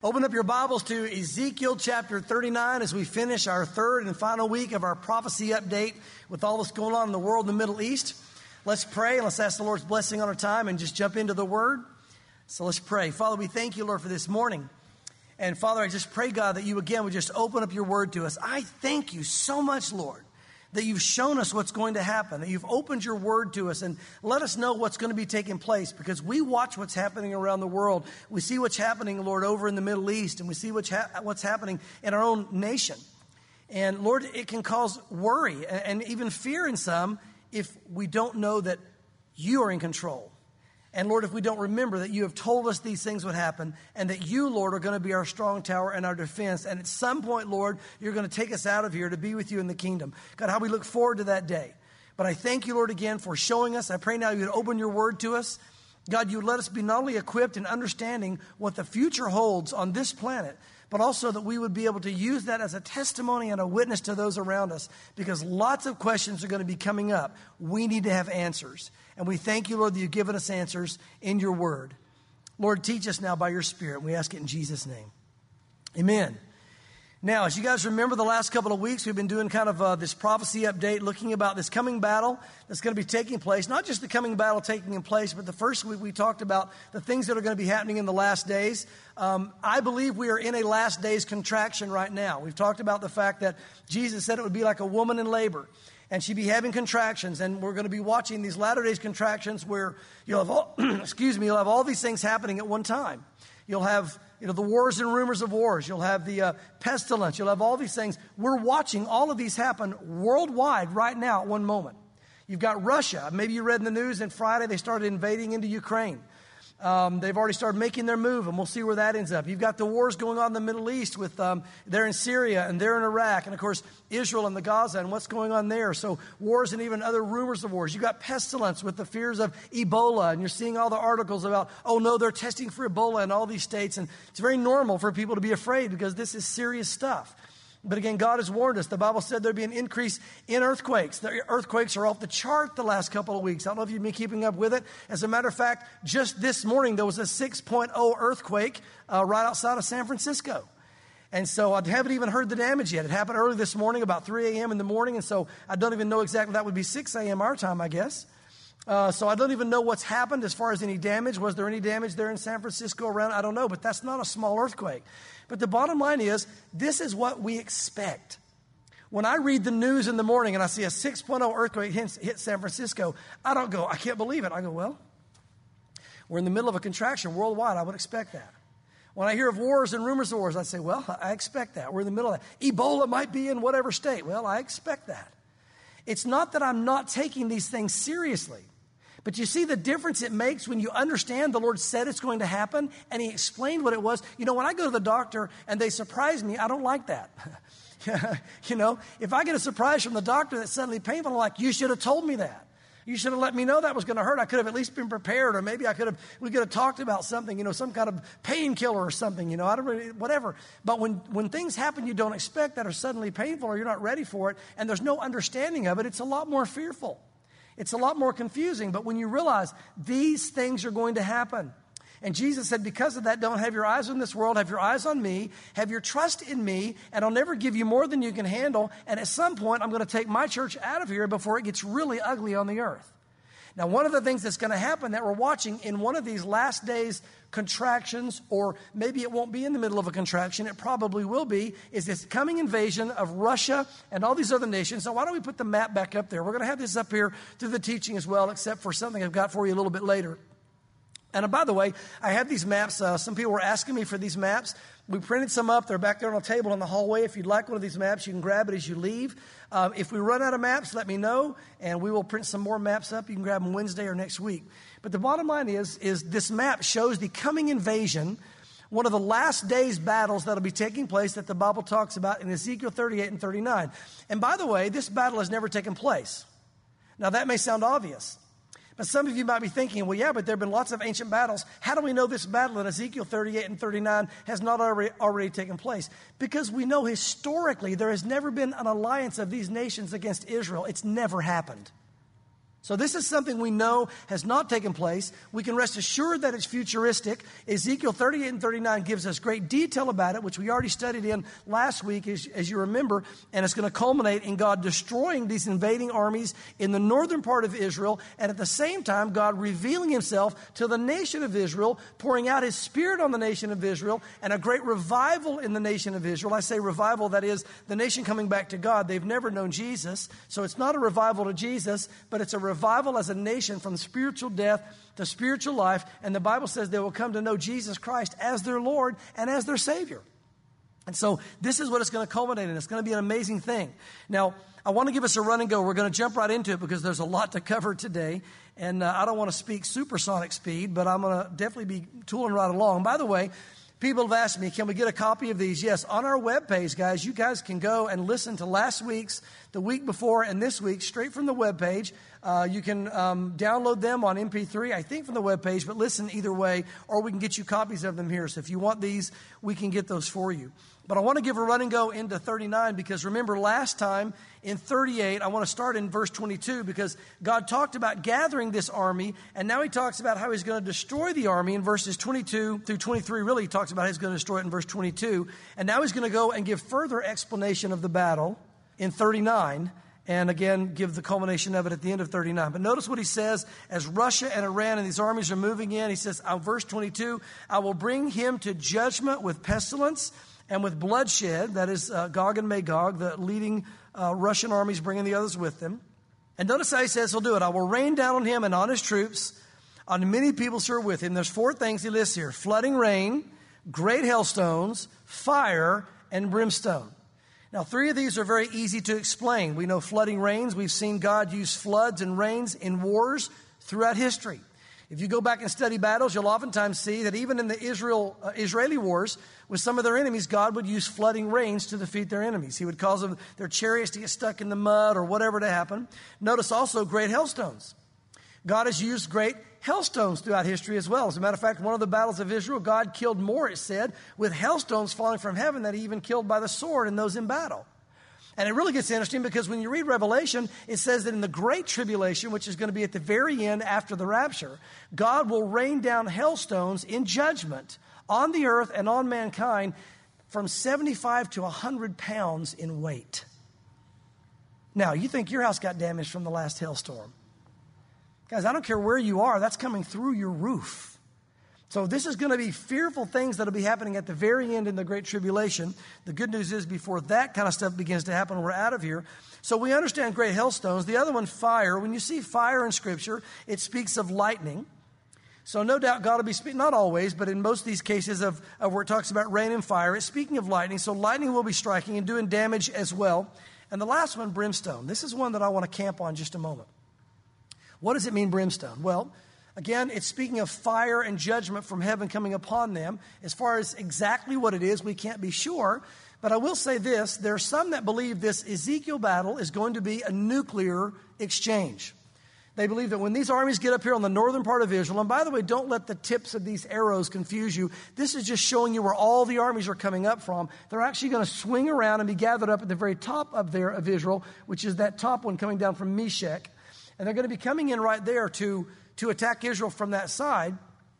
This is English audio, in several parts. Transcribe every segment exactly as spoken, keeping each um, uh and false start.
Open up your Bibles to Ezekiel chapter thirty-nine as we finish our third and final week of our prophecy update with all that's going on in the world in the Middle East. Let's pray and let's ask the Lord's blessing on our time and just jump into the Word. So let's pray. Father, we thank you, Lord, for this morning. And Father, I just pray, God, that you again would just open up your Word to us. I thank you so much, Lord, that you've shown us what's going to happen, that you've opened your word to us and let us know what's going to be taking place, because we watch what's happening around the world. We see what's happening, Lord, over in the Middle East, and we see what's, ha- what's happening in our own nation. And Lord, it can cause worry and, and even fear in some if we don't know that you are in control. And Lord, if we don't remember that you have told us these things would happen and that you, Lord, are going to be our strong tower and our defense. And at some point, Lord, you're going to take us out of here to be with you in the kingdom. God, how we look forward to that day. But I thank you, Lord, again for showing us. I pray now you would open your word to us. God, you would let us be not only equipped in understanding what the future holds on this planet, but also that we would be able to use that as a testimony and a witness to those around us, because lots of questions are going to be coming up. We need to have answers. And we thank you, Lord, that you've given us answers in your word. Lord, teach us now by your Spirit. We ask it in Jesus' name. Amen. Now, as you guys remember, the last couple of weeks, we've been doing kind of uh, this prophecy update, looking about this coming battle that's going to be taking place. Not just the coming battle taking in place, but the first week we talked about the things that are going to be happening in the last days. Um, I believe we are in a last days contraction right now. We've talked about the fact that Jesus said it would be like a woman in labor, and she'd be having contractions, and we're going to be watching these latter days contractions where you'll have all, excuse me, you'll have all these things happening at one time. You'll have, you know, the wars and rumors of wars. You'll have the uh, pestilence. You'll have all these things. We're watching all of these happen worldwide right now at one moment. You've got Russia. Maybe you read in the news on Friday they started invading into Ukraine. Um, they've already started making their move, and we'll see where that ends up. You've got the wars going on in the Middle East with, um, they're in Syria and they're in Iraq. And of course, Israel and the Gaza and what's going on there. So wars and even other rumors of wars. You've got pestilence with the fears of Ebola, and you're seeing all the articles about, oh no, they're testing for Ebola in all these states. And it's very normal for people to be afraid because this is serious stuff. But again, God has warned us. The Bible said there'd be an increase in earthquakes. The earthquakes are off the chart the last couple of weeks. I don't know if you've been keeping up with it. As a matter of fact, just this morning, there was a six point oh earthquake uh, right outside of San Francisco. And so I haven't even heard the damage yet. It happened early this morning, about three a.m. in the morning. And so I don't even know exactly. That would be six a.m. our time, I guess. Uh, so I don't even know what's happened as far as any damage. Was there any damage there in San Francisco around? I don't know, but that's not a small earthquake. But the bottom line is, this is what we expect. When I read the news in the morning and I see a six point oh earthquake hit, hit San Francisco, I don't go, I can't believe it. I go, well, we're in the middle of a contraction worldwide. I would expect that. When I hear of wars and rumors of wars, I say, well, I expect that. We're in the middle of that. Ebola might be in whatever state. Well, I expect that. It's not that I'm not taking these things seriously. But you see the difference it makes when you understand the Lord said it's going to happen and he explained what it was. You know, when I go to the doctor and they surprise me, I don't like that. You know, if I get a surprise from the doctor that's suddenly painful, I'm like, you should have told me that. You should have let me know that was going to hurt. I could have at least been prepared, or maybe I could have, we could have talked about something, you know, some kind of painkiller or something, you know, I don't really, whatever. But when, when things happen you don't expect that are suddenly painful or you're not ready for it and there's no understanding of it, it's a lot more fearful. It's a lot more confusing. But when you realize these things are going to happen, and Jesus said, because of that, don't have your eyes on this world, have your eyes on me, have your trust in me, and I'll never give you more than you can handle. And at some point, I'm going to take my church out of here before it gets really ugly on the earth. Now, one of the things that's going to happen that we're watching in one of these last days contractions, or maybe it won't be in the middle of a contraction, it probably will be, is this coming invasion of Russia and all these other nations. So why don't we put the map back up there? We're going to have this up here through the teaching as well, except for something I've got for you a little bit later. And uh, by the way, I have these maps. Uh, some people were asking me for these maps. We printed some up. They're back there on a table in the hallway. If you'd like one of these maps, you can grab it as you leave. Uh, if we run out of maps, let me know, and we will print some more maps up. You can grab them Wednesday or next week. But the bottom line is, is this map shows the coming invasion, one of the last days battles that will be taking place that the Bible talks about in Ezekiel thirty-eight and thirty-nine. And by the way, this battle has never taken place. Now, that may sound obvious. But some of you might be thinking, well, yeah, but there have been lots of ancient battles. How do we know this battle in Ezekiel thirty-eight and thirty-nine has not already, already taken place? Because we know historically there has never been an alliance of these nations against Israel. It's never happened. So this is something we know has not taken place. We can rest assured that it's futuristic. Ezekiel thirty-eight and thirty-nine gives us great detail about it, which we already studied in last week, as, as you remember. And it's going to culminate in God destroying these invading armies in the northern part of Israel. And at the same time, God revealing himself to the nation of Israel, pouring out his Spirit on the nation of Israel, and a great revival in the nation of Israel. I say revival, that is the nation coming back to God. They've never known Jesus. So it's not a revival to Jesus, but it's a revival revival as a nation from spiritual death to spiritual life. And the Bible says they will come to know Jesus Christ as their Lord and as their Savior. And so this is what it's going to culminate in. It's going to be an amazing thing. Now, I want to give us a run and go. We're going to jump right into it because there's a lot to cover today. And uh, I don't want to speak supersonic speed, but I'm going to definitely be tooling right along. By the way, people have asked me, can we get a copy of these? Yes, on our webpage, guys, you guys can go and listen to last week's, the week before, and this week straight from the webpage. Uh, you can um, download them on M P three, I think from the webpage, but listen either way, or we can get you copies of them here. So if you want these, we can get those for you. But I want to give a run and go into thirty-nine because remember last time in thirty-eight, I want to start in verse twenty-two because God talked about gathering this army, and now he talks about how he's going to destroy the army in verses twenty-two through twenty-three. Really, he talks about how he's going to destroy it in verse twenty-two. And now he's going to go and give further explanation of the battle in thirty-nine. And again, give the culmination of it at the end of thirty-nine. But notice what he says as Russia and Iran and these armies are moving in. He says, uh, verse twenty-two, I will bring him to judgment with pestilence and with bloodshed. That is uh, Gog and Magog, the leading uh, Russian armies bringing the others with them. And notice how he says he'll do it. I will rain down on him and on his troops, on many peoples who are with him. There's four things he lists here. Flooding rain, great hailstones, fire, and brimstone. Now, three of these are very easy to explain. We know flooding rains. We've seen God use floods and rains in wars throughout history. If you go back and study battles, you'll oftentimes see that even in the Israel uh, Israeli wars with some of their enemies, God would use flooding rains to defeat their enemies. He would cause them, their chariots to get stuck in the mud or whatever to happen. Notice also great hailstones. God has used great hailstones throughout history as well. As a matter of fact, one of the battles of Israel, God killed more, it said, with hailstones falling from heaven than he even killed by the sword in those in battle. And it really gets interesting because when you read Revelation, it says that in the great tribulation, which is going to be at the very end after the rapture, God will rain down hailstones in judgment on the earth and on mankind from seventy-five to one hundred pounds in weight. Now, you think your house got damaged from the last hailstorm. Guys, I don't care where you are, that's coming through your roof. So this is going to be fearful things that will be happening at the very end in the Great Tribulation. The good news is before that kind of stuff begins to happen, we're out of here. So we understand great hailstones. The other one, fire. When you see fire in Scripture, it speaks of lightning. So no doubt God will be speaking, not always, but in most of these cases of, of where it talks about rain and fire, it's speaking of lightning. So lightning will be striking and doing damage as well. And the last one, brimstone. This is one that I want to camp on just a moment. What does it mean, brimstone? Well, again, it's speaking of fire and judgment from heaven coming upon them. As far as exactly what it is, we can't be sure. But I will say this, there are some that believe this Ezekiel battle is going to be a nuclear exchange. They believe that when these armies get up here on the northern part of Israel, and by the way, don't let the tips of these arrows confuse you. This is just showing you where all the armies are coming up from. They're actually going to swing around and be gathered up at the very top up there of Israel, which is that top one coming down from Meshech. And they're going to be coming in right there to, to attack Israel from that side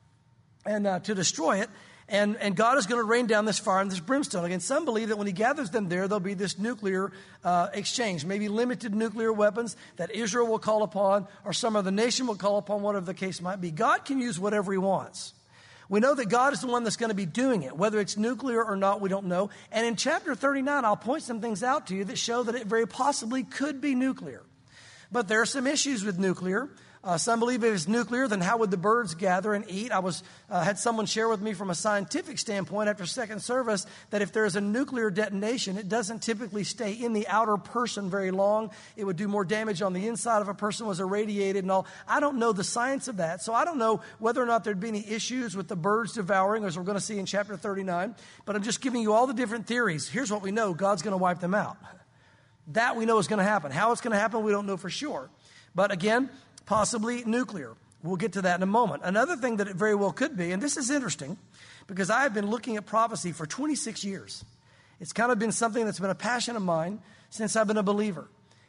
and uh, to destroy it. And, and God is going to rain down this fire and this brimstone. Again, some believe that when he gathers them there, there'll be this nuclear uh, exchange, maybe limited nuclear weapons that Israel will call upon or some other nation will call upon, whatever the case might be. God can use whatever he wants. We know that God is the one that's going to be doing it. Whether it's nuclear or not, we don't know. And in chapter thirty-nine, I'll point some things out to you that show that it very possibly could be nuclear. But there are some issues with nuclear. Uh, some believe if it's nuclear, then how would the birds gather and eat? I was uh, had someone share with me from a scientific standpoint after second service that if there is a nuclear detonation, it doesn't typically stay in the outer person very long. It would do more damage on the inside if a person was irradiated and all. I don't know the science of that, so I don't know whether or not there'd be any issues with the birds devouring, as we're going to see in chapter thirty-nine. But I'm just giving you all the different theories. Here's what we know. God's going to wipe them out. That we know is going to happen. How it's going to happen, we don't know for sure. But again, possibly nuclear. We'll get to that in a moment. Another thing that it very well could be, and this is interesting, because I have been looking at prophecy for twenty-six years. It's kind of been something that's been a passion of mine since I've been a believer.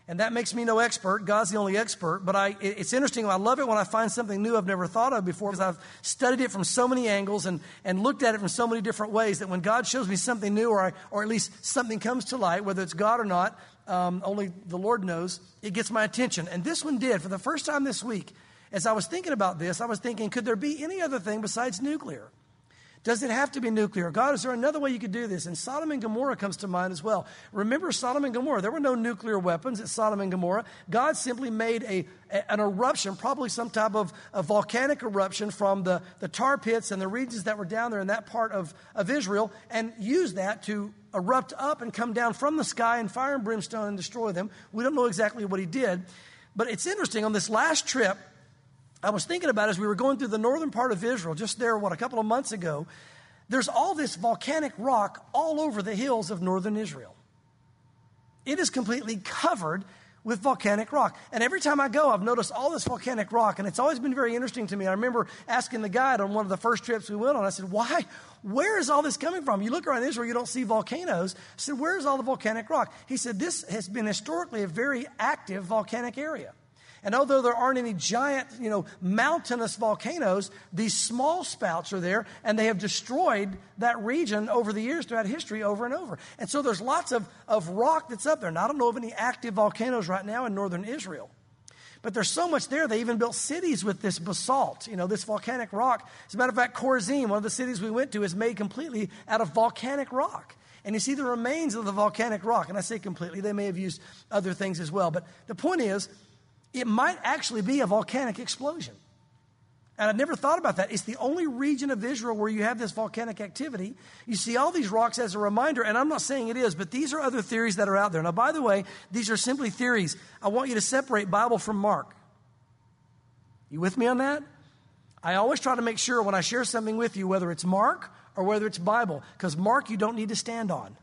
And that makes me no expert. God's the only expert. But I, it's interesting. I love it when I find something new I've never thought of before, because I've studied it from so many angles and, and looked at it from so many different ways that when God shows me something new, or I, or at least something comes to light, whether it's God or not, um, only the Lord knows, it gets my attention. And this one did. For the first time this week, as I was thinking about this, I was thinking, could there be any other thing besides nuclear? Does it have to be nuclear? God, is there another way you could do this? And Sodom and Gomorrah comes to mind as well. Remember Sodom and Gomorrah. There were no nuclear weapons at Sodom and Gomorrah. God simply made a, a an eruption, probably some type of a volcanic eruption from the, the tar pits and the regions that were down there in that part of, of Israel, and used that to erupt up and come down from the sky and fire and brimstone and destroy them. We don't know exactly what he did. But it's interesting, on this last trip, I was thinking about, as we were going through the northern part of Israel, just there, what, a couple of months ago, there's all this volcanic rock all over the hills of northern Israel. It is completely covered with volcanic rock. And every time I go, I've noticed all this volcanic rock, and it's always been very interesting to me. I remember asking the guide on one of the first trips we went on, I said, why, where is all this coming from? You look around Israel, you don't see volcanoes. I said, where is all the volcanic rock? He said, this has been historically a very active volcanic area. And although there aren't any giant, you know, mountainous volcanoes, these small spouts are there, and they have destroyed that region over the years throughout history over and over. And so there's lots of, of rock that's up there. And I don't know of any active volcanoes right now in northern Israel. But there's so much there, they even built cities with this basalt, you know, this volcanic rock. As a matter of fact, Chorazin, one of the cities we went to, is made completely out of volcanic rock. And you see the remains of the volcanic rock. And I say completely, they may have used other things as well. But the point is, it might actually be a volcanic explosion. And I've never thought about that. It's the only region of Israel where you have this volcanic activity. You see all these rocks as a reminder, and I'm not saying it is, but these are other theories that are out there. Now, by the way, these are simply theories. I want you to separate Bible from Mark. You with me on that? I always try to make sure when I share something with you, whether it's Mark or whether it's Bible, because Mark you don't need to stand on.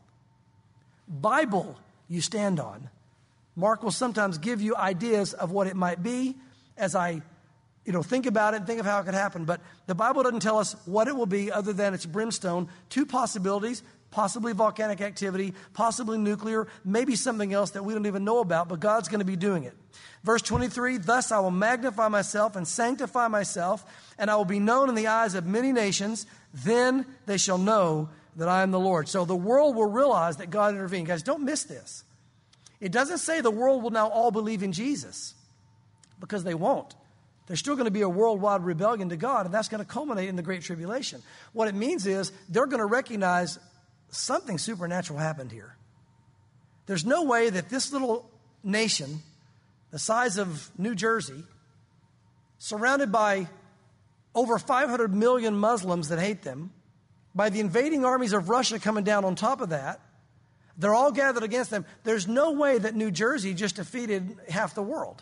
Bible you stand on. Mark will sometimes give you ideas of what it might be as I, you know, think about it and think of how it could happen. But the Bible doesn't tell us what it will be other than it's brimstone. Two possibilities, possibly volcanic activity, possibly nuclear, maybe something else that we don't even know about, but God's going to be doing it. Verse twenty-three, thus I will magnify myself and sanctify myself, and I will be known in the eyes of many nations. Then they shall know that I am the Lord. So the world will realize that God intervened. Guys, don't miss this. It doesn't say the world will now all believe in Jesus, because they won't. There's still going to be a worldwide rebellion to God, and that's going to culminate in the Great Tribulation. What it means is they're going to recognize something supernatural happened here. There's no way that this little nation, the size of New Jersey, surrounded by over five hundred million Muslims that hate them, by the invading armies of Russia coming down on top of that, they're all gathered against them. There's no way that New Jersey just defeated half the world.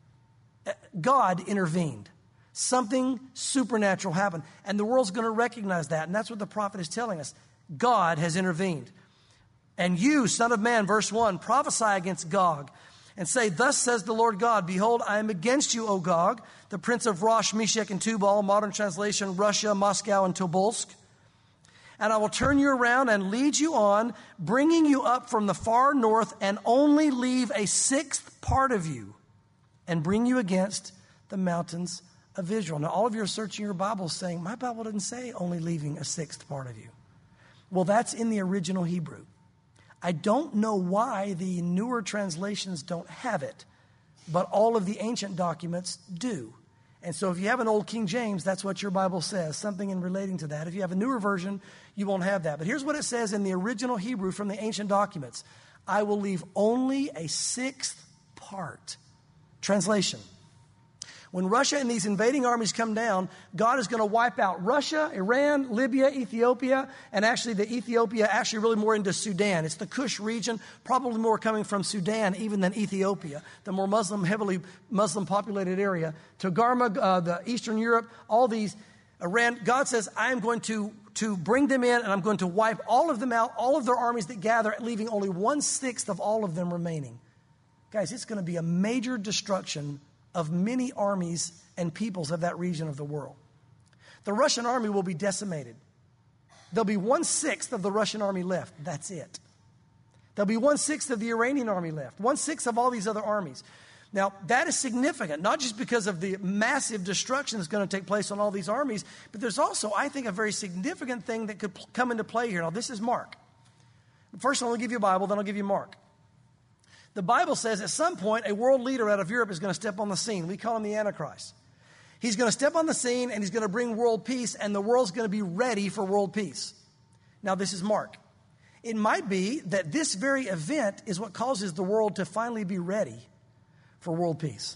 God intervened. Something supernatural happened. And the world's going to recognize that. And that's what the prophet is telling us. God has intervened. And you, son of man, verse one, prophesy against Gog and say, thus says the Lord God, behold, I am against you, O Gog, the prince of Rosh, Meshech, and Tubal, modern translation, Russia, Moscow, and Tobolsk. And I will turn you around and lead you on, bringing you up from the far north, and only leave a sixth part of you, and bring you against the mountains of Israel. Now, all of you are searching your Bibles saying, my Bible doesn't say only leaving a sixth part of you. Well, that's in the original Hebrew. I don't know why the newer translations don't have it, but all of the ancient documents do. And so if you have an old King James, that's what your Bible says, something in relating to that. If you have a newer version, you won't have that. But here's what it says in the original Hebrew from the ancient documents. I will leave only a sixth part. Translation. When Russia and these invading armies come down, God is going to wipe out Russia, Iran, Libya, Ethiopia, and actually the Ethiopia actually really more into Sudan. It's the Kush region, probably more coming from Sudan even than Ethiopia, the more Muslim, heavily Muslim populated area. Togarmah, uh, the Eastern Europe, all these, Iran. God says, I am going to, to bring them in and I'm going to wipe all of them out, all of their armies that gather, leaving only one-sixth of all of them remaining. Guys, it's going to be a major destruction of many armies and peoples of that region of the world. The Russian army will be decimated. There'll be one-sixth of the Russian army left. That's it. There'll be one-sixth of the Iranian army left, one-sixth of all these other armies. Now, that is significant, not just because of the massive destruction that's going to take place on all these armies, but there's also, I think, a very significant thing that could come into play here. Now, this is Mark. First, I'll give you a Bible, then I'll give you Mark. The Bible says at some point, a world leader out of Europe is going to step on the scene. We call him the Antichrist. He's going to step on the scene, and he's going to bring world peace, and the world's going to be ready for world peace. Now, this is Mark. It might be that this very event is what causes the world to finally be ready for world peace.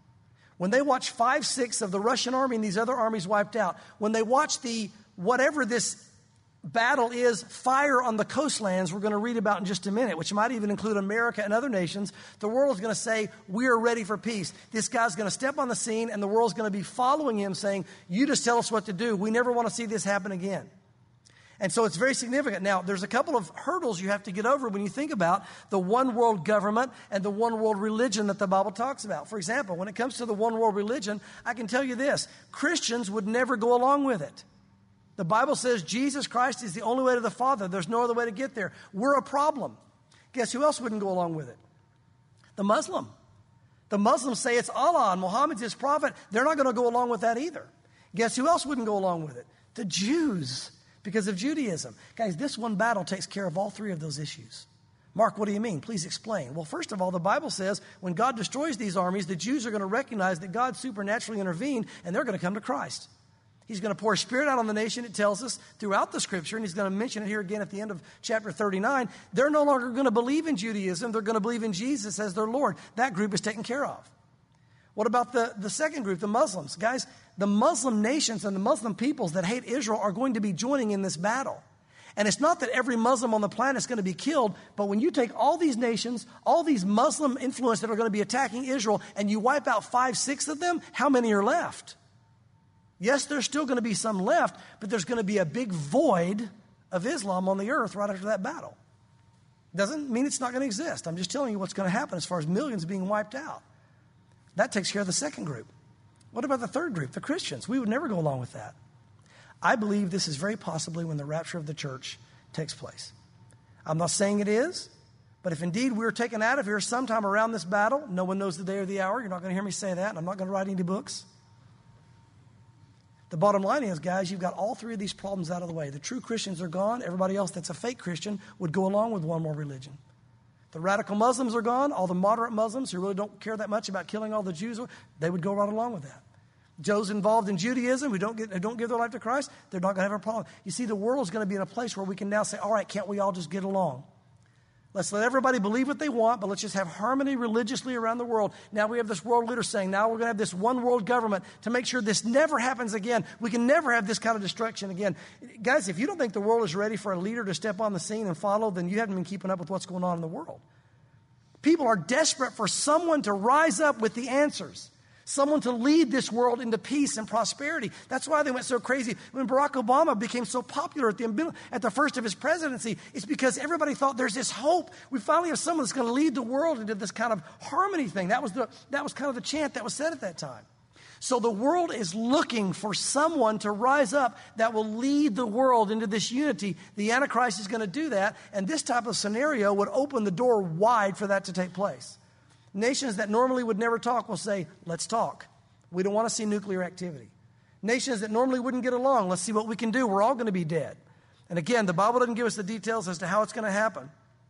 When they watch five-sixths of the Russian army and these other armies wiped out, when they watch the, whatever this battle is, fire on the coastlands we're going to read about in just a minute, which might even include America and other nations, the world is going to say, we are ready for peace. This guy's going to step on the scene, and the world's going to be following him saying, you just tell us what to do. We never want to see this happen again. And so it's very significant. Now, there's a couple of hurdles you have to get over when you think about the one world government and the one world religion that the Bible talks about. For example, when it comes to the one world religion, I can tell you this, Christians would never go along with it. The Bible says Jesus Christ is the only way to the Father. There's no other way to get there. We're a problem. Guess who else wouldn't go along with it? The Muslim. The Muslims say it's Allah and Muhammad's his prophet. They're not going to go along with that either. Guess who else wouldn't go along with it? The Jews. Because of Judaism. Guys, this one battle takes care of all three of those issues. Mark, what do you mean? Please explain. Well, first of all, the Bible says when God destroys these armies, the Jews are going to recognize that God supernaturally intervened, and they're going to come to Christ. He's going to pour His Spirit out on the nation, it tells us, throughout the Scripture, and He's going to mention it here again at the end of chapter thirty-nine. They're no longer going to believe in Judaism. They're going to believe in Jesus as their Lord. That group is taken care of. What about the, the second group, the Muslims? Guys, the Muslim nations and the Muslim peoples that hate Israel are going to be joining in this battle. And it's not that every Muslim on the planet is going to be killed, but when you take all these nations, all these Muslim influence that are going to be attacking Israel, and you wipe out five, six of them, how many are left? Yes, there's still going to be some left, but there's going to be a big void of Islam on the earth right after that battle. Doesn't mean it's not going to exist. I'm just telling you what's going to happen as far as millions being wiped out. That takes care of the second group. What about the third group, the Christians? We would never go along with that. I believe this is very possibly when the rapture of the church takes place. I'm not saying it is, but if indeed we're taken out of here sometime around this battle, no one knows the day or the hour. You're not going to hear me say that, and I'm not going to write any books. The bottom line is, guys, you've got all three of these problems out of the way. The true Christians are gone. Everybody else that's a fake Christian would go along with one more religion. The radical Muslims are gone. All the moderate Muslims who really don't care that much about killing all the Jews, they would go right along with that. Those involved in Judaism who don't, get, who don't give their life to Christ, they're not going to have a problem. You see, the world is going to be in a place where we can now say, all right, can't we all just get along? Let's let everybody believe what they want, but let's just have harmony religiously around the world. Now we have this world leader saying, now we're going to have this one world government to make sure this never happens again. We can never have this kind of destruction again. Guys, if you don't think the world is ready for a leader to step on the scene and follow, then you haven't been keeping up with what's going on in the world. People are desperate for someone to rise up with the answers. Someone to lead this world into peace and prosperity. That's why they went so crazy. When Barack Obama became so popular at the, at the first of his presidency, it's because everybody thought there's this hope. We finally have someone that's going to lead the world into this kind of harmony thing. That was, the, that was kind of the chant that was said at that time. So the world is looking for someone to rise up that will lead the world into this unity. The Antichrist is going to do that, and this type of scenario would open the door wide for that to take place. Nations that normally would never talk will say, let's talk. We don't want to see nuclear activity. Nations that normally wouldn't get along, let's see what we can do. We're all going to be dead. And again, the Bible doesn't give us the details as to how it's going to happen.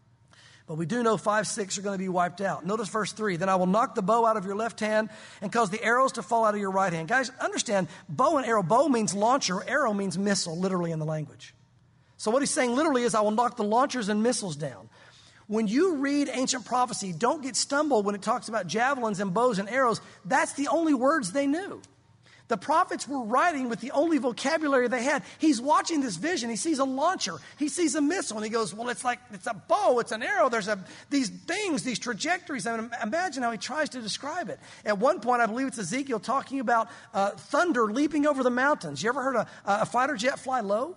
But we do know five, six are going to be wiped out. Notice verse three. Then I will knock the bow out of your left hand and cause the arrows to fall out of your right hand. Guys, understand, bow and arrow. Bow means launcher. Arrow means missile, literally in the language. So what he's saying literally is I will knock the launchers and missiles down. When you read ancient prophecy, don't get stumbled when it talks about javelins and bows and arrows. That's the only words they knew. The prophets were writing with the only vocabulary they had. He's watching this vision. He sees a launcher. He sees a missile. And he goes, well, it's like, it's a bow. It's an arrow. There's a, these things, these trajectories. I mean, imagine how he tries to describe it. At one point, I believe it's Ezekiel talking about uh, thunder leaping over the mountains. You ever heard a, a fighter jet fly low?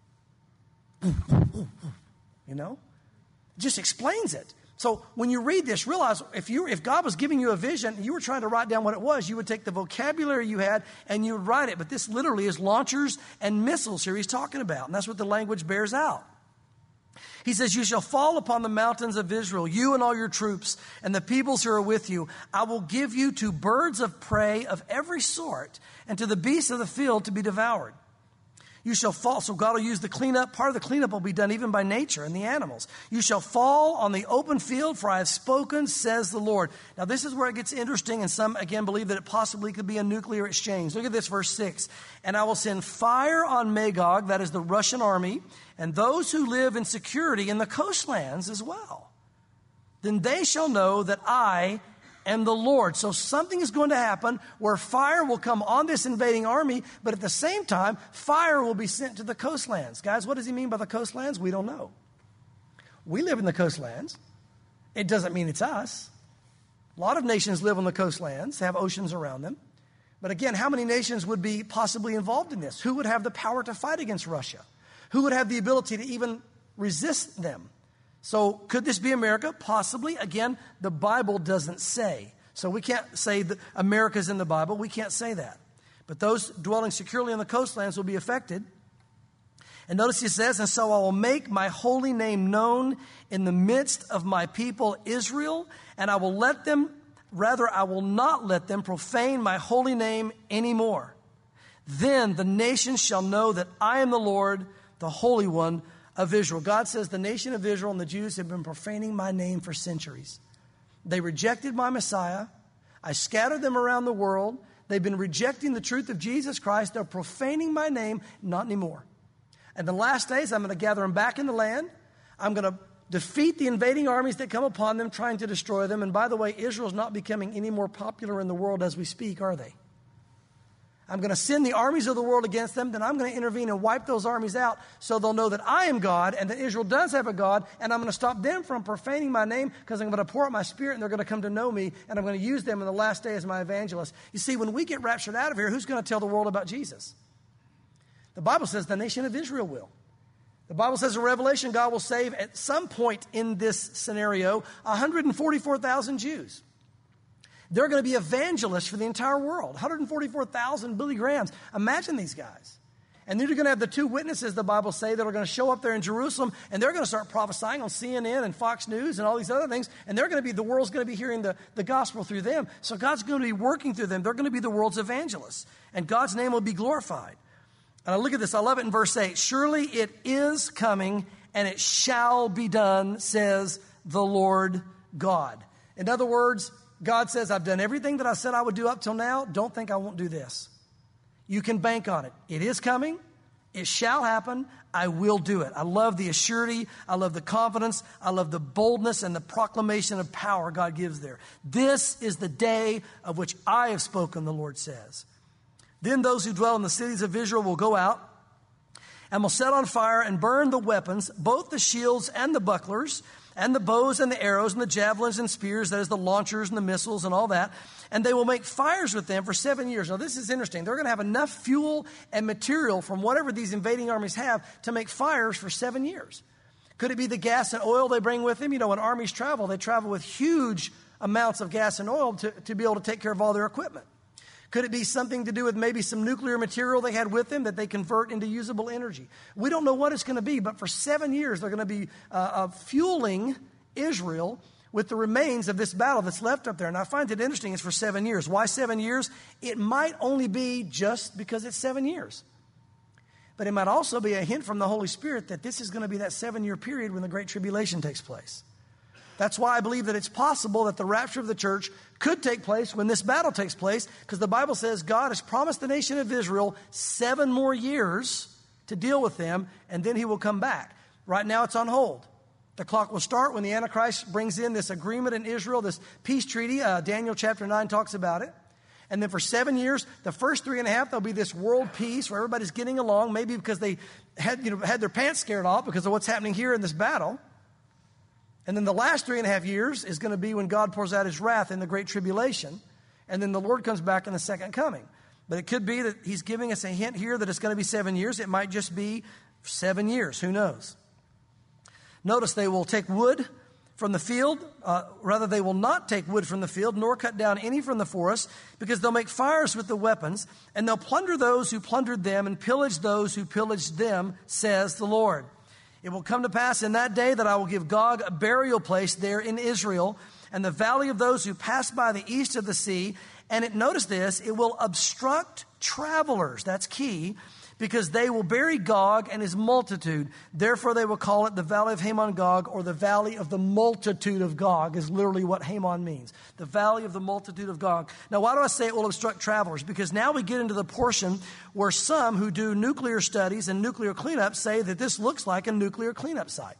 You know? Just explains it. So when you read this, realize if you if God was giving you a vision and you were trying to write down what it was, you would take the vocabulary you had and you would write it. But this literally is launchers and missiles here he's talking about. And that's what the language bears out. He says, you shall fall upon the mountains of Israel, you and all your troops, and the peoples who are with you. I will give you to birds of prey of every sort, and to the beasts of the field to be devoured. You shall fall. So God will use the cleanup. Part of the cleanup will be done even by nature and the animals. You shall fall on the open field, for I have spoken, says the Lord. Now this is where it gets interesting, and some again believe that it possibly could be a nuclear exchange. Look at this, verse six. And I will send fire on Magog, that is the Russian army, and those who live in security in the coastlands as well. Then they shall know that I am the Lord. So something is going to happen where fire will come on this invading army, but at the same time, fire will be sent to the coastlands. Guys, what does he mean by the coastlands? We don't know. We live in the coastlands. It doesn't mean it's us. A lot of nations live on the coastlands, have oceans around them. But again, how many nations would be possibly involved in this? Who would have the power to fight against Russia? Who would have the ability to even resist them? So could this be America? Possibly. Again, the Bible doesn't say. So we can't say that America's in the Bible. We can't say that. But those dwelling securely on the coastlands will be affected. And notice he says, and so I will make my holy name known in the midst of my people Israel, and I will let them, rather I will not let them profane my holy name anymore. Then the nations shall know that I am the Lord, the Holy One of Israel. God says the nation of Israel and the Jews have been profaning my name for centuries. They rejected my Messiah. I scattered them around the world. They've been rejecting the truth of Jesus Christ. They're profaning my name. Not anymore. And the last days, I'm going to gather them back in the land. I'm going to defeat the invading armies that come upon them, trying to destroy them. And by the way, Israel's not becoming any more popular in the world as we speak, are they? I'm going to send the armies of the world against them. Then I'm going to intervene and wipe those armies out so they'll know that I am God and that Israel does have a God. And I'm going to stop them from profaning my name because I'm going to pour out my spirit and they're going to come to know me. And I'm going to use them in the last day as my evangelists. You see, when we get raptured out of here, who's going to tell the world about Jesus? The Bible says the nation of Israel will. The Bible says in Revelation, God will save at some point in this scenario one hundred forty-four thousand Jews. They're going to be evangelists for the entire world. one hundred forty-four thousand Billy Grahams. Imagine these guys. And then you're going to have the two witnesses, the Bible say, that are going to show up there in Jerusalem, and they're going to start prophesying on C N N and Fox News and all these other things, and they're going to be, the world's going to be hearing the, the gospel through them. So God's going to be working through them. They're going to be the world's evangelists, and God's name will be glorified. And I look at this, I love it in verse eight. Surely it is coming, and it shall be done, says the Lord God. In other words, God says, I've done everything that I said I would do up till now. Don't think I won't do this. You can bank on it. It is coming. It shall happen. I will do it. I love the assurity. I love the confidence. I love the boldness and the proclamation of power God gives there. This is the day of which I have spoken, the Lord says. Then those who dwell in the cities of Israel will go out and will set on fire and burn the weapons, both the shields and the bucklers, and the bows and the arrows and the javelins and spears, that is the launchers and the missiles and all that. And they will make fires with them for seven years. Now, this is interesting. They're going to have enough fuel and material from whatever these invading armies have to make fires for seven years. Could it be the gas and oil they bring with them? You know, when armies travel, they travel with huge amounts of gas and oil to, to be able to take care of all their equipment. Could it be something to do with maybe some nuclear material they had with them that they convert into usable energy? We don't know what it's going to be, but for seven years they're going to be uh, uh, fueling Israel with the remains of this battle that's left up there. And I find it interesting it's for seven years. Why seven years? It might only be just because it's seven years. But it might also be a hint from the Holy Spirit that this is going to be that seven-year period when the Great Tribulation takes place. That's why I believe that it's possible that the rapture of the church could take place when this battle takes place, because the Bible says God has promised the nation of Israel seven more years to deal with them, and then he will come back. Right now it's on hold. The clock will start when the Antichrist brings in this agreement in Israel, this peace treaty. Uh, Daniel chapter nine talks about it. And then for seven years, the first three and a half, there'll be this world peace where everybody's getting along, maybe because they had, you know, had their pants scared off because of what's happening here in this battle. And then the last three and a half years is going to be when God pours out his wrath in the Great Tribulation. And then the Lord comes back in the second coming. But it could be that he's giving us a hint here that it's going to be seven years. It might just be seven years. Who knows? Notice they will take wood from the field. Uh, rather, they will not take wood from the field, nor cut down any from the forest, because they'll make fires with the weapons, and they'll plunder those who plundered them and pillage those who pillaged them, says the Lord. It will come to pass in that day that I will give Gog a burial place there in Israel, and the valley of those who pass by the east of the sea. And it, notice this, it will obstruct travelers. That's key, because they will bury Gog and his multitude. Therefore they will call it the valley of Hamon Gog, or the valley of the multitude of Gog, is literally what Hamon means. The valley of the multitude of Gog. Now, why do I say it will obstruct travelers? Because now we get into the portion where some who do nuclear studies and nuclear cleanup say that this looks like a nuclear cleanup site.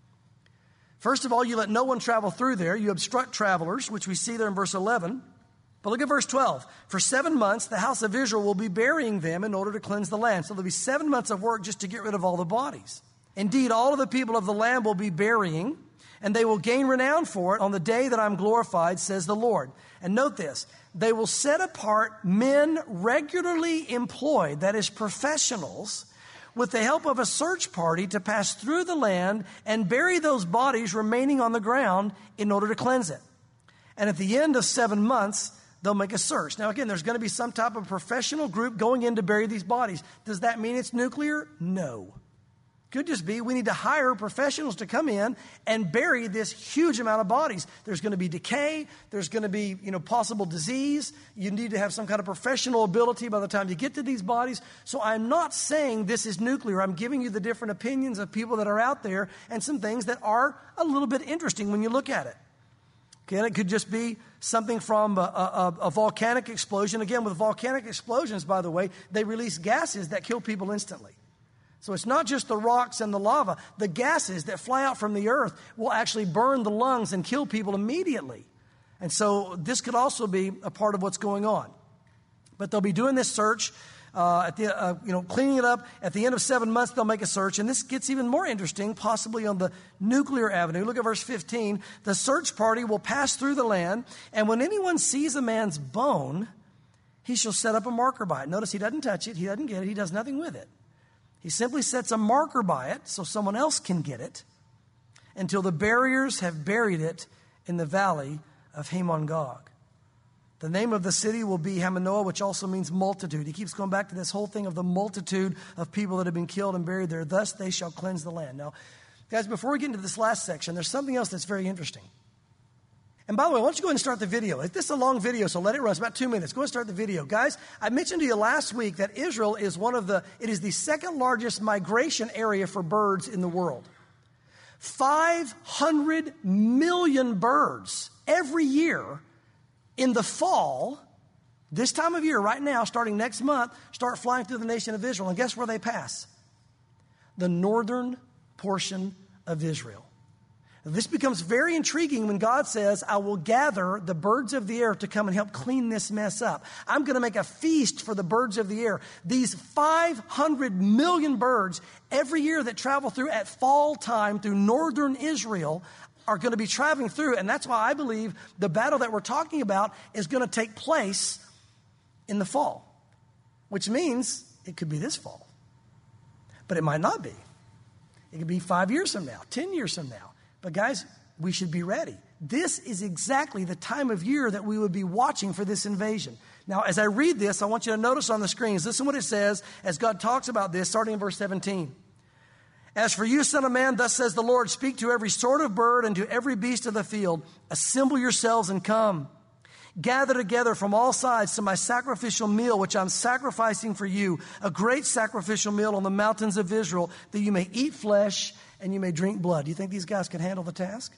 First of all, you let no one travel through there. You obstruct travelers, which we see there in verse eleven. But look at verse twelve. For seven months, the house of Israel will be burying them in order to cleanse the land. So there'll be seven months of work just to get rid of all the bodies. Indeed, all of the people of the land will be burying, and they will gain renown for it on the day that I'm glorified, says the Lord. And note this, they will set apart men regularly employed, that is professionals, with the help of a search party to pass through the land and bury those bodies remaining on the ground in order to cleanse it. And at the end of seven months, they'll make a search. Now, again, there's going to be some type of professional group going in to bury these bodies. Does that mean it's nuclear? No. Could just be we need to hire professionals to come in and bury this huge amount of bodies. There's going to be decay. There's going to be, you know, possible disease. You need to have some kind of professional ability by the time you get to these bodies. So I'm not saying this is nuclear. I'm giving you the different opinions of people that are out there and some things that are a little bit interesting when you look at it. Okay, and it could just be something from a, a, a volcanic explosion. Again, with volcanic explosions, by the way, they release gases that kill people instantly. So it's not just the rocks and the lava. The gases that fly out from the earth will actually burn the lungs and kill people immediately. And so this could also be a part of what's going on. But they'll be doing this search, uh, at the, uh, you know, cleaning it up. At the end of seven months, they'll make a search. And this gets even more interesting, possibly on the nuclear avenue. Look at verse fifteen. The search party will pass through the land, and when anyone sees a man's bone, he shall set up a marker by it. Notice he doesn't touch it. He doesn't get it. He does nothing with it. He simply sets a marker by it so someone else can get it until the buriers have buried it in the valley of Hamon Gog. The name of the city will be Hamanoah, which also means multitude. He keeps going back to this whole thing of the multitude of people that have been killed and buried there. Thus they shall cleanse the land. Now, guys, before we get into this last section, there's something else that's very interesting. And by the way, why don't you go ahead and start the video? This is a long video, so let it run. It's about two minutes. Go ahead and start the video. Guys, I mentioned to you last week that Israel is one of the, it is the second largest migration area for birds in the world. five hundred million birds every year in the fall, this time of year, right now, starting next month, start flying through the nation of Israel. And guess where they pass? The northern portion of Israel. This becomes very intriguing when God says, I will gather the birds of the air to come and help clean this mess up. I'm going to make a feast for the birds of the air. These five hundred million birds every year that travel through at fall time through northern Israel are going to be traveling through. And that's why I believe the battle that we're talking about is going to take place in the fall, which means it could be this fall, but it might not be. It could be five years from now, ten years from now. But guys, we should be ready. This is exactly the time of year that we would be watching for this invasion. Now, as I read this, I want you to notice on the screens, listen what it says as God talks about this, starting in verse seventeen. As for you, son of man, thus says the Lord, speak to every sort of bird and to every beast of the field. Assemble yourselves and come. Gather together from all sides to my sacrificial meal, which I'm sacrificing for you, a great sacrificial meal on the mountains of Israel, that you may eat flesh and you may drink blood. Do you think these guys can handle the task?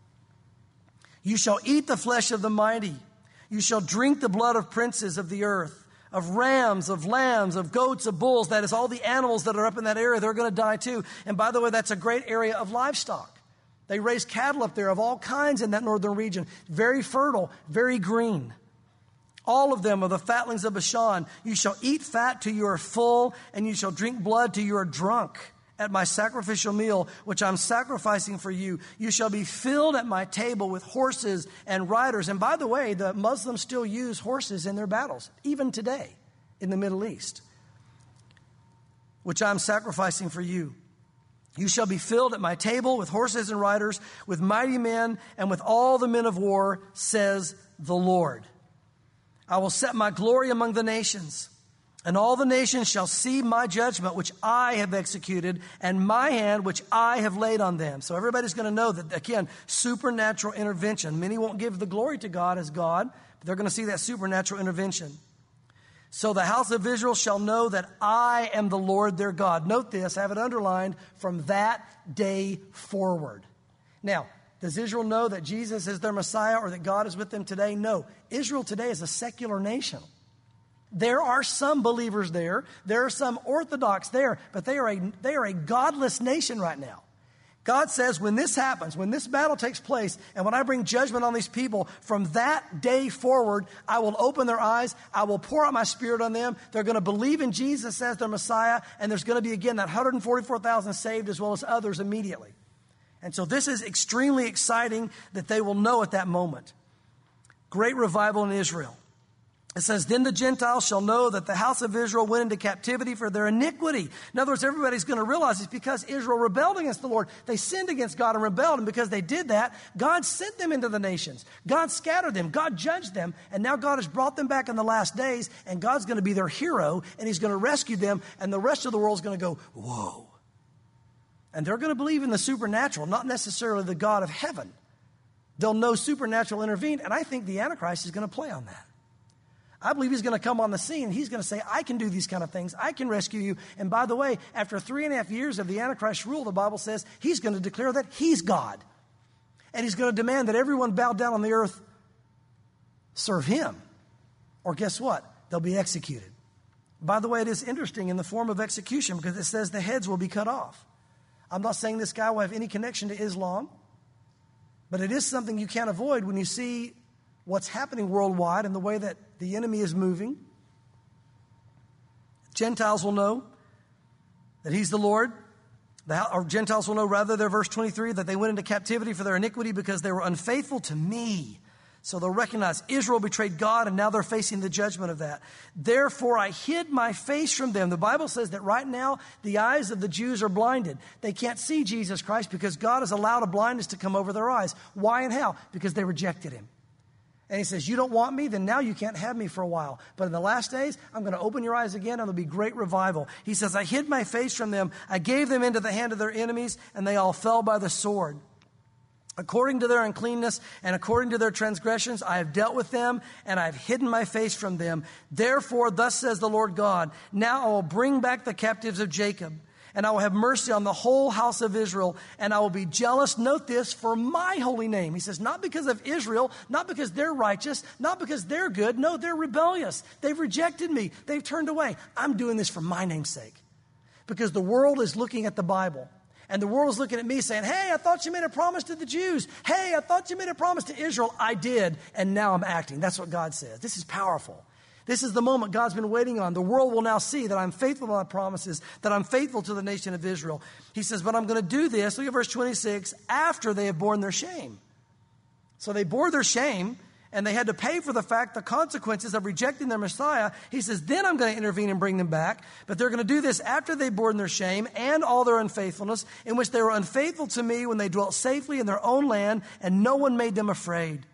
You shall eat the flesh of the mighty. You shall drink the blood of princes of the earth, of rams, of lambs, of goats, of bulls. That is all the animals that are up in that area. They're going to die too. And by the way, that's a great area of livestock. They raise cattle up there of all kinds in that northern region. Very fertile, very green. All of them are the fatlings of Bashan. You shall eat fat till you are full, and you shall drink blood till you are drunk. At my sacrificial meal, which I'm sacrificing for you, you shall be filled at my table with horses and riders. And by the way, the Muslims still use horses in their battles, even today in the Middle East, which I'm sacrificing for you. You shall be filled at my table with horses and riders, with mighty men, and with all the men of war, says the Lord. I will set my glory among the nations. And all the nations shall see my judgment, which I have executed, and my hand, which I have laid on them. So everybody's going to know that, again, supernatural intervention. Many won't give the glory to God as God, but they're going to see that supernatural intervention. So the house of Israel shall know that I am the Lord their God. Note this, I have it underlined, from that day forward. Now, does Israel know that Jesus is their Messiah or that God is with them today? No. Israel today is a secular nation. There are some believers there. There are some Orthodox there, but they are a, they are a godless nation right now. God says when this happens, when this battle takes place, and when I bring judgment on these people, from that day forward, I will open their eyes. I will pour out my Spirit on them. They're going to believe in Jesus as their Messiah, and there's going to be, again, that one hundred forty-four thousand saved as well as others immediately. And so this is extremely exciting that they will know at that moment. Great revival in Israel. It says, then the Gentiles shall know that the house of Israel went into captivity for their iniquity. In other words, everybody's going to realize it's because Israel rebelled against the Lord. They sinned against God and rebelled. And because they did that, God sent them into the nations. God scattered them. God judged them. And now God has brought them back in the last days. And God's going to be their hero. And he's going to rescue them. And the rest of the world is going to go, whoa. And they're going to believe in the supernatural, not necessarily the God of heaven. They'll know supernatural intervened. And I think the Antichrist is going to play on that. I believe he's going to come on the scene. He's going to say, I can do these kind of things. I can rescue you. And by the way, after three and a half years of the Antichrist rule, the Bible says he's going to declare that he's God. And he's going to demand that everyone bow down on the earth serve him. Or guess what? They'll be executed. By the way, it is interesting in the form of execution because it says the heads will be cut off. I'm not saying this guy will have any connection to Islam, but it is something you can't avoid when you see what's happening worldwide and the way that the enemy is moving. Gentiles will know that he's the Lord. The, or Gentiles will know, rather, their verse twenty-three, that they went into captivity for their iniquity because they were unfaithful to me. So they'll recognize Israel betrayed God, and now they're facing the judgment of that. Therefore, I hid my face from them. The Bible says that right now, the eyes of the Jews are blinded. They can't see Jesus Christ because God has allowed a blindness to come over their eyes. Why and how? Because they rejected him. And he says, you don't want me? Then now you can't have me for a while. But in the last days, I'm going to open your eyes again, and there'll be great revival. He says, I hid my face from them. I gave them into the hand of their enemies, and they all fell by the sword. According to their uncleanness and according to their transgressions, I have dealt with them, and I have hidden my face from them. Therefore, thus says the Lord God, now I will bring back the captives of Jacob, and I will have mercy on the whole house of Israel, and I will be jealous, note this, for my holy name. He says, not because of Israel, not because they're righteous, not because they're good. No, they're rebellious. They've rejected me. They've turned away. I'm doing this for my name's sake. Because the world is looking at the Bible, and the world is looking at me saying, hey, I thought you made a promise to the Jews. Hey, I thought you made a promise to Israel. I did, and now I'm acting. That's what God says. This is powerful. This is the moment God's been waiting on. The world will now see that I'm faithful to my promises, that I'm faithful to the nation of Israel. He says, but I'm going to do this, look at verse twenty-six, after they have borne their shame. So they bore their shame, and they had to pay for the fact, the consequences of rejecting their Messiah. He says, then I'm going to intervene and bring them back. But they're going to do this after they've borne their shame and all their unfaithfulness, in which they were unfaithful to me when they dwelt safely in their own land, and no one made them afraid.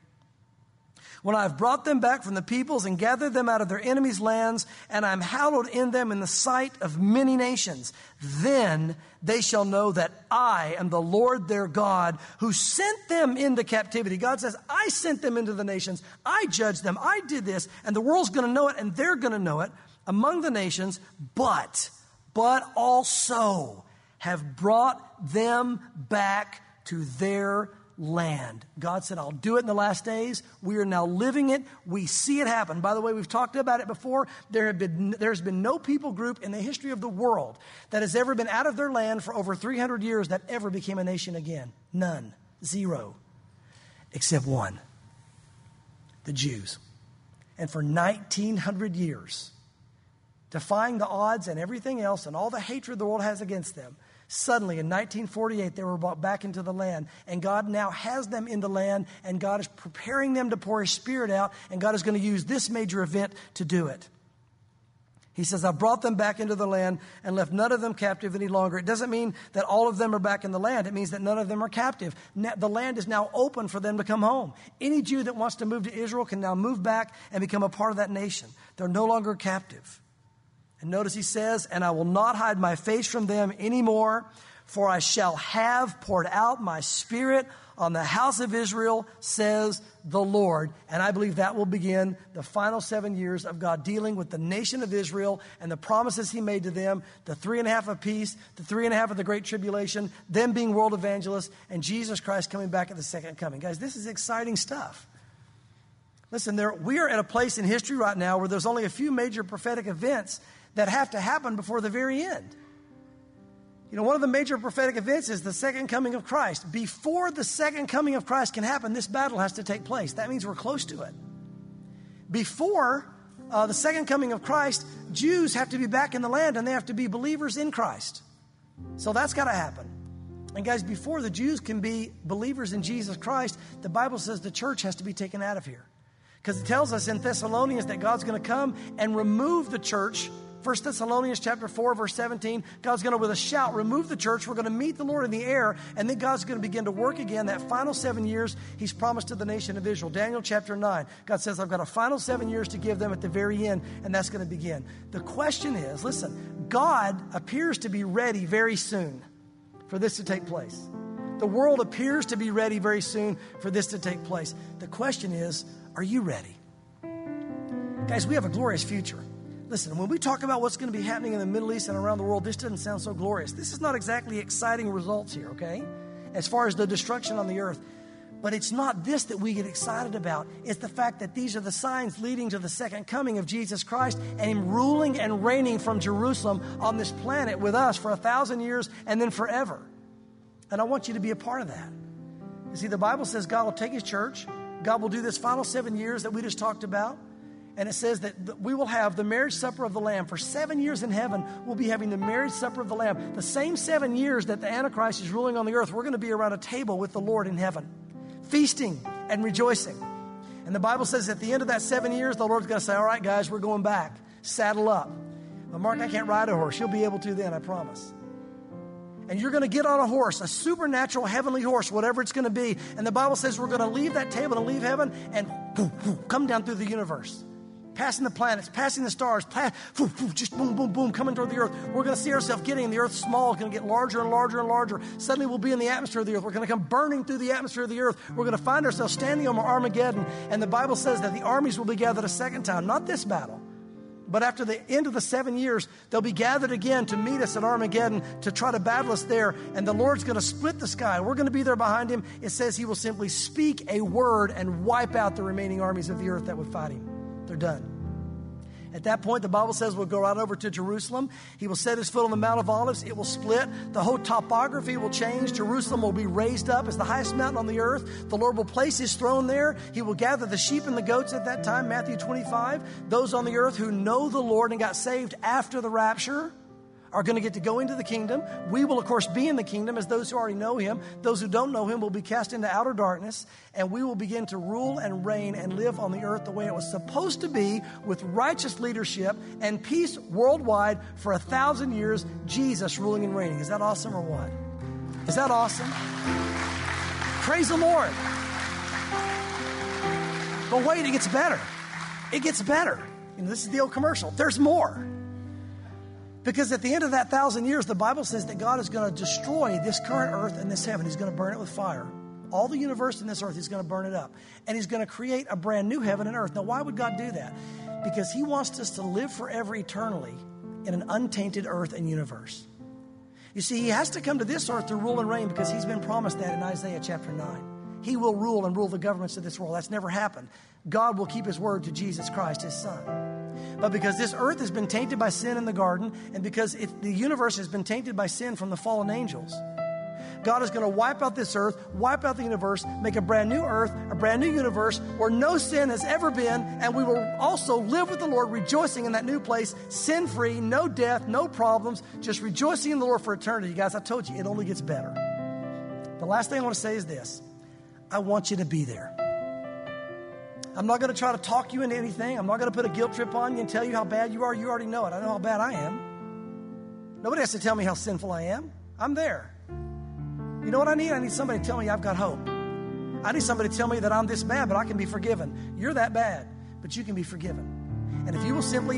When I have brought them back from the peoples and gathered them out of their enemies' lands, and I am hallowed in them in the sight of many nations, then they shall know that I am the Lord their God who sent them into captivity. God says, I sent them into the nations. I judged them. I did this. And the world's going to know it, and they're going to know it among the nations, but, but also have brought them back to their land. God said, I'll do it in the last days. We are now living it. We see it happen. By the way, we've talked about it before. There have been, there's been no people group in the history of the world that has ever been out of their land for over three hundred years that ever became a nation again. None. Zero. Except one. The Jews. And for nineteen hundred years, defying the odds and everything else and all the hatred the world has against them, suddenly, in nineteen forty-eight, they were brought back into the land. And God now has them in the land, and God is preparing them to pour His Spirit out, and God is going to use this major event to do it. He says, I brought them back into the land and left none of them captive any longer. It doesn't mean that all of them are back in the land. It means that none of them are captive. The land is now open for them to come home. Any Jew that wants to move to Israel can now move back and become a part of that nation. They're no longer captive. And notice he says, and I will not hide my face from them anymore, for I shall have poured out my Spirit on the house of Israel, says the Lord. And I believe that will begin the final seven years of God dealing with the nation of Israel and the promises he made to them, the three and a half of peace, the three and a half of the great tribulation, them being world evangelists, and Jesus Christ coming back at the second coming. Guys, this is exciting stuff. Listen, there, we are at a place in history right now where there's only a few major prophetic events that have to happen before the very end. You know, one of the major prophetic events is the second coming of Christ. Before the second coming of Christ can happen, this battle has to take place. That means we're close to it. Before uh, the second coming of Christ, Jews have to be back in the land and they have to be believers in Christ. So that's got to happen. And guys, before the Jews can be believers in Jesus Christ, the Bible says the church has to be taken out of here. Because it tells us in Thessalonians that God's going to come and remove the church. First Thessalonians chapter four, verse seventeen, God's going to, with a shout, remove the church. We're going to meet the Lord in the air, and then God's going to begin to work again that final seven years he's promised to the nation of Israel. Daniel chapter nine, God says, I've got a final seven years to give them at the very end, and that's going to begin. The question is, listen, God appears to be ready very soon for this to take place. The world appears to be ready very soon for this to take place. The question is, are you ready? Guys, we have a glorious future. Listen, when we talk about what's going to be happening in the Middle East and around the world, this doesn't sound so glorious. This is not exactly exciting results here, okay? As far as the destruction on the earth. But it's not this that we get excited about. It's the fact that these are the signs leading to the second coming of Jesus Christ and him ruling and reigning from Jerusalem on this planet with us for a thousand years and then forever. And I want you to be a part of that. You see, the Bible says God will take his church. God will do this final seven years that we just talked about. And it says that we will have the marriage supper of the Lamb. For seven years in heaven, we'll be having the marriage supper of the Lamb. The same seven years that the Antichrist is ruling on the earth, we're going to be around a table with the Lord in heaven, feasting and rejoicing. And the Bible says at the end of that seven years, the Lord's going to say, all right, guys, we're going back. Saddle up. But Mark, I can't ride a horse. You'll be able to then, I promise. And you're going to get on a horse, a supernatural heavenly horse, whatever it's going to be. And the Bible says we're going to leave that table and leave heaven and whoo, whoo, come down through the universe. Passing the planets, passing the stars, pass, whoo, whoo, just boom, boom, boom, coming toward the earth. We're going to see ourselves getting, the earth small, going to get larger and larger and larger. Suddenly we'll be in the atmosphere of the earth. We're going to come burning through the atmosphere of the earth. We're going to find ourselves standing on Armageddon. And the Bible says that the armies will be gathered a second time, not this battle. But after the end of the seven years, they'll be gathered again to meet us at Armageddon to try to battle us there. And the Lord's going to split the sky. We're going to be there behind him. It says he will simply speak a word and wipe out the remaining armies of the earth that would fight him. They're done. At that point, the Bible says we'll go right over to Jerusalem. He will set his foot on the Mount of Olives. It will split. The whole topography will change. Jerusalem will be raised up as the highest mountain on the earth. The Lord will place his throne there. He will gather the sheep and the goats at that time, Matthew twenty-five. Those on the earth who know the Lord and got saved after the rapture are going to get to go into the kingdom. We will, of course, be in the kingdom as those who already know him. Those who don't know him will be cast into outer darkness, and we will begin to rule and reign and live on the earth the way it was supposed to be, with righteous leadership and peace worldwide for a thousand years, Jesus ruling and reigning. Is that awesome or what? Is that awesome? Praise the Lord. But wait, it gets better. It gets better. You know, this is the old commercial. There's more. Because at the end of that thousand years, the Bible says that God is going to destroy this current earth and this heaven. He's going to burn it with fire. All the universe in this earth, he's going to burn it up. And he's going to create a brand new heaven and earth. Now, why would God do that? Because he wants us to live forever eternally in an untainted earth and universe. You see, he has to come to this earth to rule and reign because he's been promised that in Isaiah chapter nine. He will rule and rule the governments of this world. That's never happened. God will keep his word to Jesus Christ, his son. But because this earth has been tainted by sin in the garden, and because it, the universe has been tainted by sin from the fallen angels, God is going to wipe out this earth, wipe out the universe, make a brand new earth, a brand new universe where no sin has ever been, and we will also live with the Lord, rejoicing in that new place, sin-free, no death, no problems, just rejoicing in the Lord for eternity. Guys, I told you, it only gets better. The last thing I want to say is this. I want you to be there. I'm not going to try to talk you into anything. I'm not going to put a guilt trip on you and tell you how bad you are. You already know it. I know how bad I am. Nobody has to tell me how sinful I am. I'm there. You know what I need? I need somebody to tell me I've got hope. I need somebody to tell me that I'm this bad, but I can be forgiven. You're that bad, but you can be forgiven. And if you will simply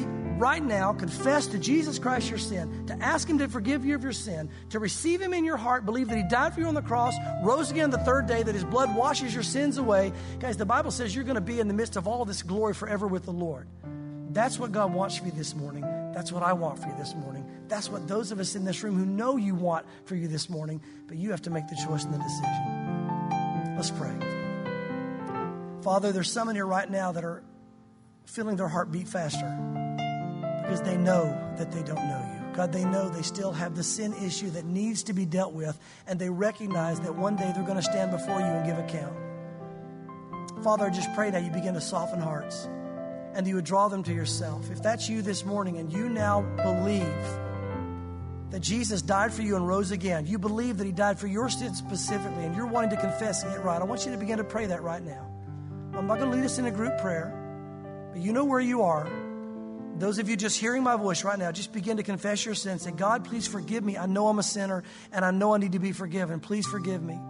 right now confess to Jesus Christ your sin, to ask him to forgive you of your sin, to receive him in your heart, believe that he died for you on the cross, rose again the third day, that his blood washes your sins away. Guys, the Bible says you're going to be in the midst of all this glory forever with the Lord. That's what God wants for you this morning. That's what I want for you this morning. That's what those of us in this room who know you want for you this morning, but you have to make the choice and the decision. Let's pray. Father, there's some in here right now that are feeling their heart beat faster because they know that they don't know you. God, they know they still have the sin issue that needs to be dealt with, and they recognize that one day they're going to stand before you and give account. Father, I just pray that you begin to soften hearts and you would draw them to yourself. If that's you this morning and you now believe that Jesus died for you and rose again, you believe that he died for your sins specifically, and you're wanting to confess and get right, I want you to begin to pray that right now. I'm not going to lead us in a group prayer, but you know where you are. Those of you just hearing my voice right now, just begin to confess your sins. Say, God, please forgive me. I know I'm a sinner, and I know I need to be forgiven. Please forgive me.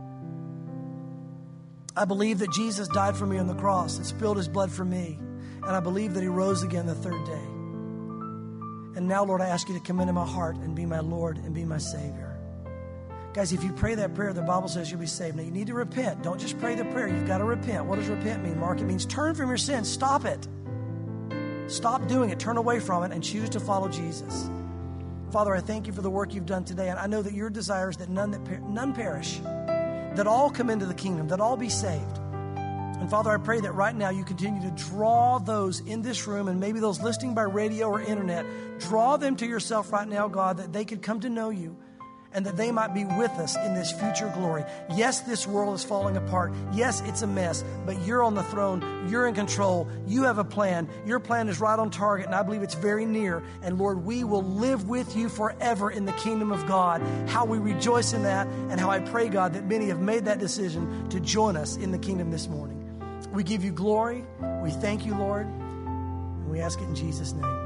I believe that Jesus died for me on the cross and spilled his blood for me, and I believe that he rose again the third day. And now, Lord, I ask you to come into my heart and be my Lord and be my Savior. Guys, if you pray that prayer, the Bible says you'll be saved. Now, you need to repent. Don't just pray the prayer. You've got to repent. What does repent mean, Mark? It means turn from your sin. Stop it. Stop doing it. Turn away from it and choose to follow Jesus. Father, I thank you for the work you've done today. And I know that your desire is that none, that per- none perish, that all come into the kingdom, that all be saved. And Father, I pray that right now you continue to draw those in this room and maybe those listening by radio or internet, draw them to yourself right now, God, that they could come to know you and that they might be with us in this future glory. Yes, this world is falling apart. Yes, it's a mess, but you're on the throne. You're in control. You have a plan. Your plan is right on target, and I believe it's very near. And Lord, we will live with you forever in the kingdom of God. How we rejoice in that, and how I pray, God, that many have made that decision to join us in the kingdom this morning. We give you glory. We thank you, Lord, and we ask it in Jesus' name.